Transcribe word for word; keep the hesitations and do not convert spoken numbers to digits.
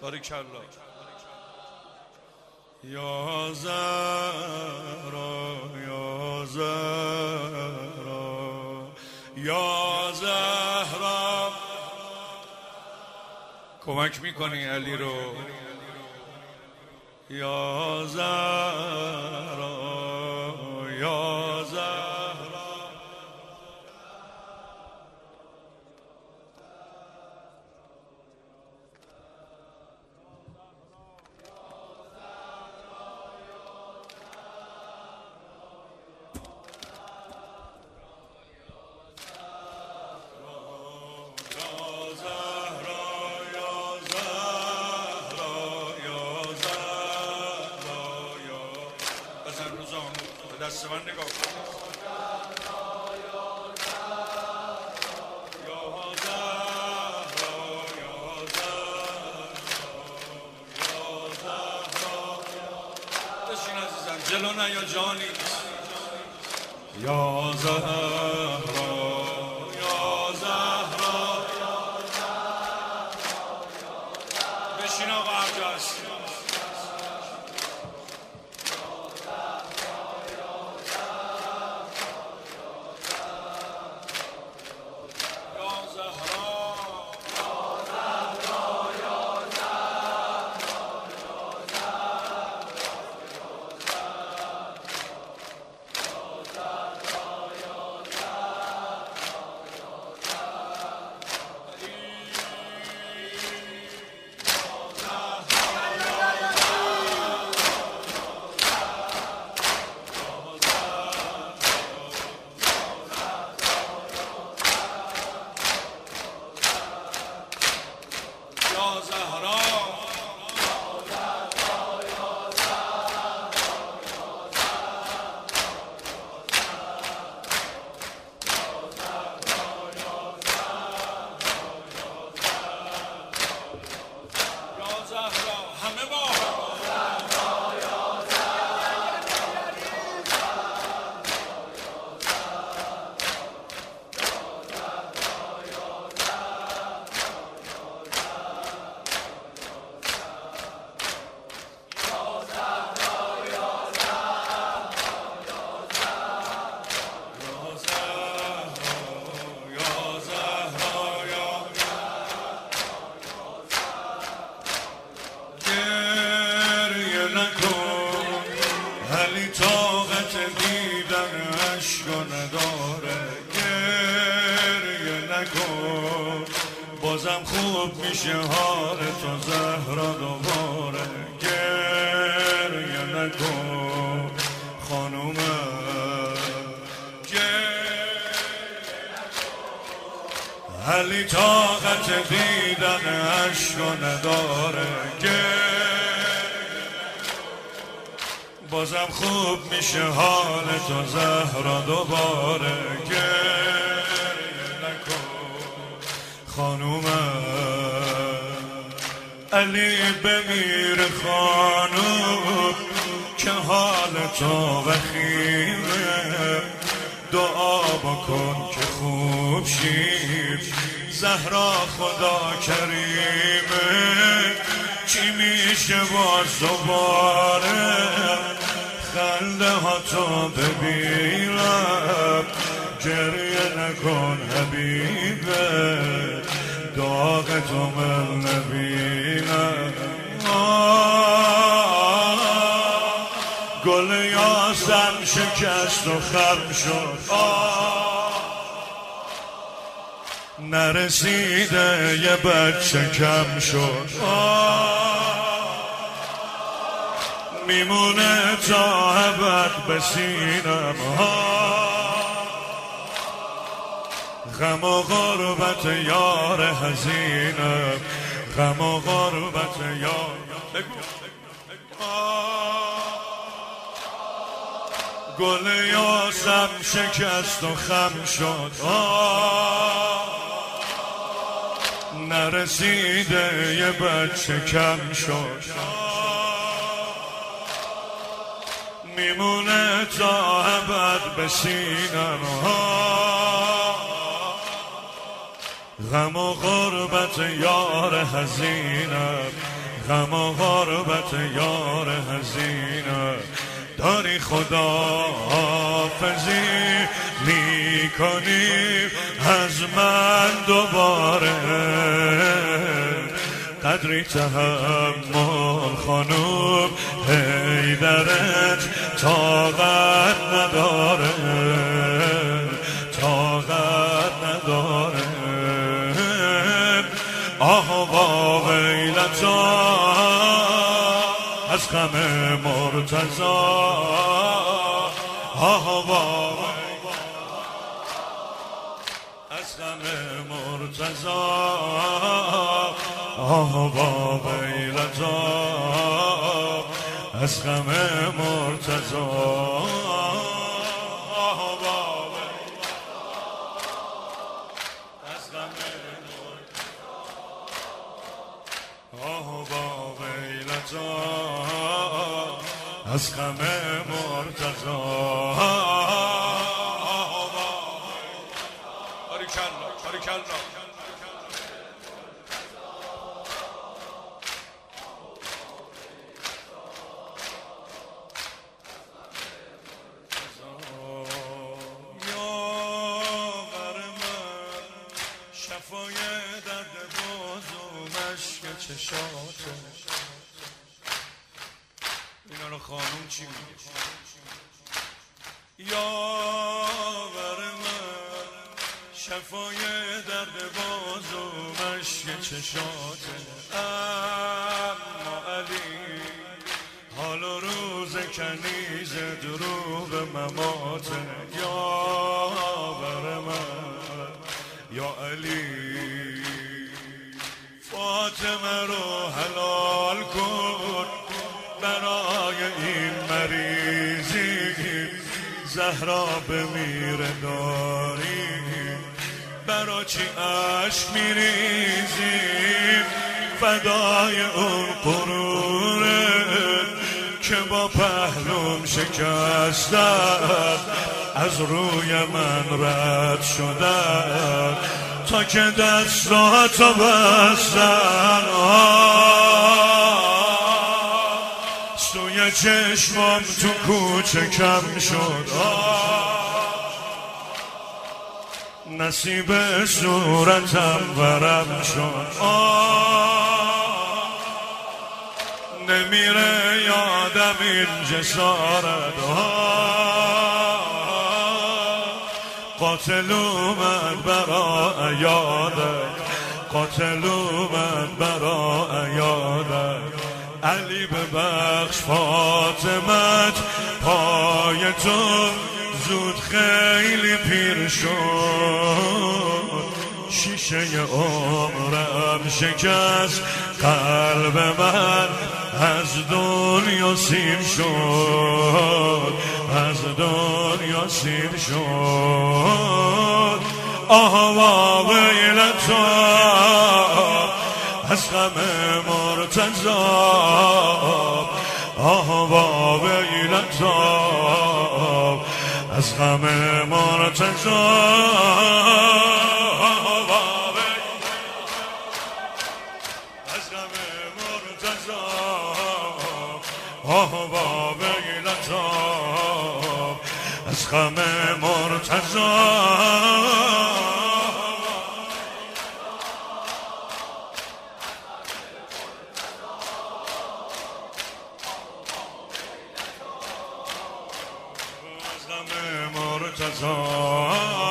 باریکالله. یا زهرا یا زهرا یا زهرا، کمک میکنی علی رو. یا زهرا یا زهرا، دست من نگاه کن. یا زهرا یا زهرا یا زهرا، بشین عزیزم جلو نه یا جانی. یا زهرا یا زهرا، بشین آقا عبدالله. علی طاقت دیدن عشقا نداره، گریه نکن بازم خوب میشه حال تو زهرا دوباره. گریه نکن خانومم، علی طاقت دیدن عشقا نداره، بازم خوب میشه حال تو زهرا دوباره. گریه نکن خانومم، علی بمیر خانوم که حال تو وخیمه، دعا بکن که خوب شیم زهرا خدا کریمه. چی میشه باز دوباره خنده ها تو ببینم، گریه نکن حبیبه داغ تو من نبینم. گل یاسم شکست و خم شد، نرسیده یه بچه کم شد، میمونه تا ابد به سینم غم و غربت یار حزینم، غم و غربت یار. گل یاسم شکست و خم شد، نرسیده یه بچه کم شد، میمونه تا ابد به سینم غم و غربت یار حزینم، غم و غربت یار حزینه داری خدا حافظی میکنی از من دوباره قدری تحمل خانوم حیدرت طاقت نداره طاقت نداره آه با ویلتا از غم مرتضی آه با از غم مرتضی آه با ویلتا از غم مرتضی آه با از غم آه با ویلتا از غم مرتضی باریکالله باریکالله شفای درد باز و مشک چشاته اینا رو خانوم چی میگه یاور من شفای درد باز و مشک چشاته اما علی حال و روز کنیز دروغ مماته یاور من یا علی فاطمه رو حلال کن برای این مریضی زهرا بمیره داری برا چی عشق میریزی فدای اون غروره که با پهلوم شکستن از روی من رد شدن تا که دستاتو بستن سوی چشمم تو کوچه کم شد نصیب صورتم ورم شد نمیره یادم این جسارت قاتل اومد برا عیادت قاتل اومد برا عیادت علی ببخش فاطمت پای تو زود خیلی پیر شد شیشه عمرم شکست قلب من از دنیا سیر شد از دنیا سیر شد آه ویلتا از غم مرتضی آه ویلتا از غم مرتضی آه با ویلتا از غم مرتضی از غم مرتضی